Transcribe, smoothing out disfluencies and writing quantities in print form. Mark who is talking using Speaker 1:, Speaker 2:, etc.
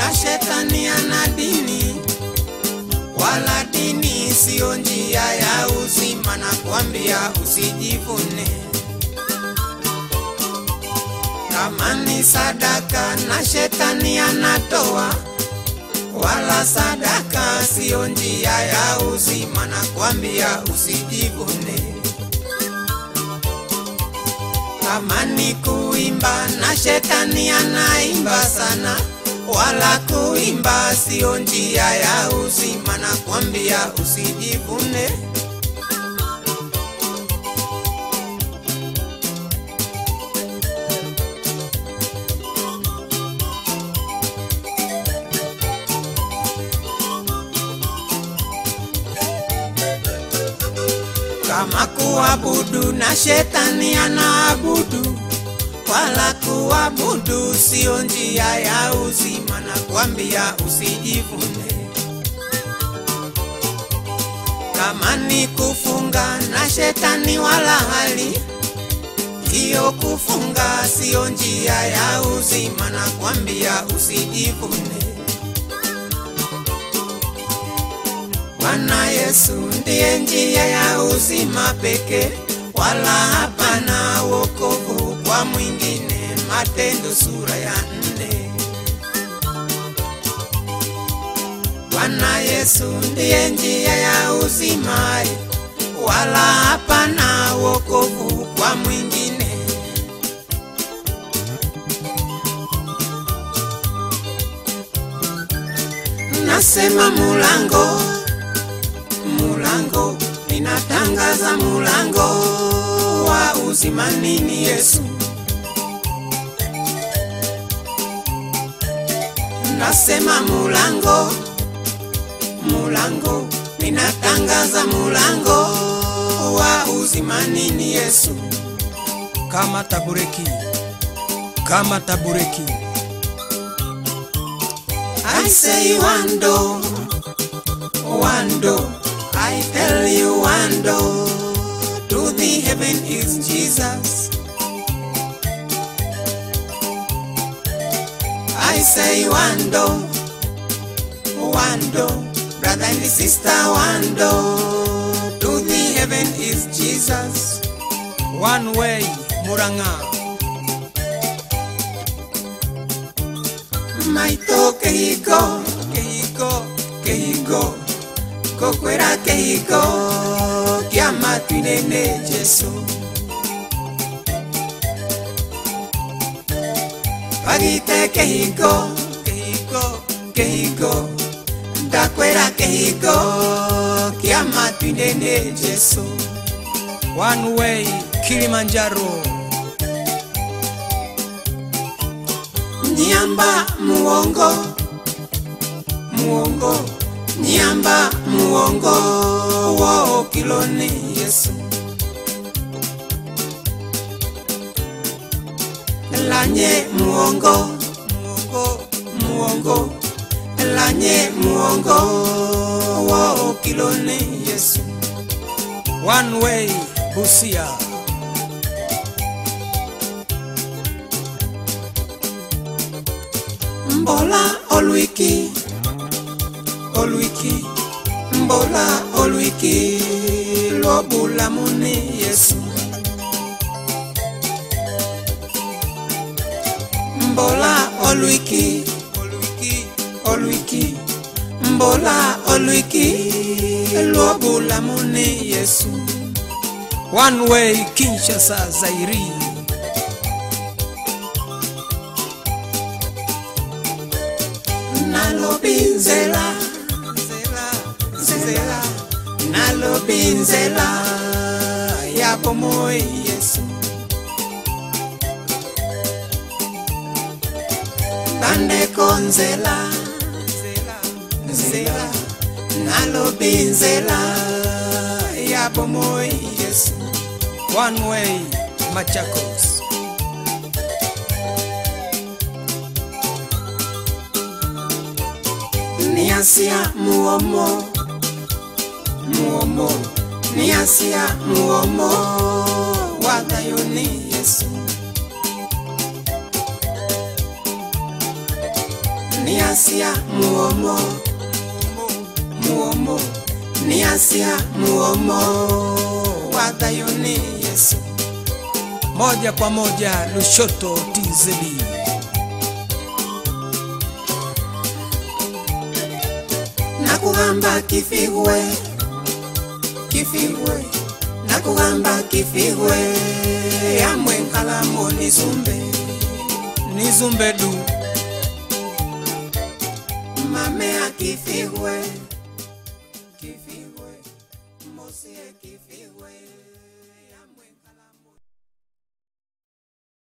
Speaker 1: wa shetani ana dini, wala dini sio njia ya uzima, na kuambia usijivune. Kama ni sadaka na shetani anatoa, wala sadaka sio njia ya uzima, na kuambia usijivune. Kama ni kuimba na shetani anaimba sana, wala kuimba sio njia ya uzima, na kuambia usijivune. Kama kuabudu na shetani anaabudu, wala kuabudu sio njia ya uzima, na kuambia usijivune. Kama ni kufunga na shetani wala hali, hiyo kufunga sio njia ya uzima, na kuambia usijivune. Bwana Yesu ndiye njia ya uzima pekee, wala hapana wokovu kwa mwingine. Matendo sura ya 4. Bwana Yesu ndiye njia ya uzima, wala hapana wokovu kwa mwingine. Nasema mulango, mulango, ninatangaza mulango wa uzima ni Yesu. Nasema mulango, mulango, ninatangaza mulango wa uzima ni Yesu.
Speaker 2: Kama tabureki, kama tabureki.
Speaker 1: I say one door, one door. I tell you one door to the heaven is Jesus. I say one door, brother and sister, one door to the heaven is Jesus.
Speaker 2: One way, Muranga.
Speaker 1: Maito keiko, keiko, keiko. Kokwera keiko, kiama twinene Jesu. Pagite keiko, keiko, keiko. Dakwera keiko, kiama twinene Jesu.
Speaker 2: One way, Kilimanjaro.
Speaker 1: Nyamba muongo, muongo. Nyamba muongo wo kilone Yesu. Lanye muongo, muongo, muongo. Lanye muongo wo kilone Yesu.
Speaker 2: One way, Busia.
Speaker 1: Mbola olwiki, olwiki, mbola olwiki, lobula mune Yesu. Mbola olwiki, olwiki, olwiki, mbola olwiki, lobula mune Yesu.
Speaker 2: One way, Kinshasa, Zairi.
Speaker 1: Nalobinzela, zela, nalobinzela, ya pomoe Yesu. Bande konzela, zela, nalobinzela, ya pomoe Yesu.
Speaker 2: One way, Machakos.
Speaker 1: Niasia muomo, muomo. Niasia muomo, wadayoni Yesu. niasia muomo muomo niasia muomo wadayoni Yesu
Speaker 2: moja kwa moja Lushoto TZ.
Speaker 1: Nakugamba kifigwe nakugamba kifigwe amwe nkalamo nizumbe
Speaker 2: du
Speaker 1: mame akifigwe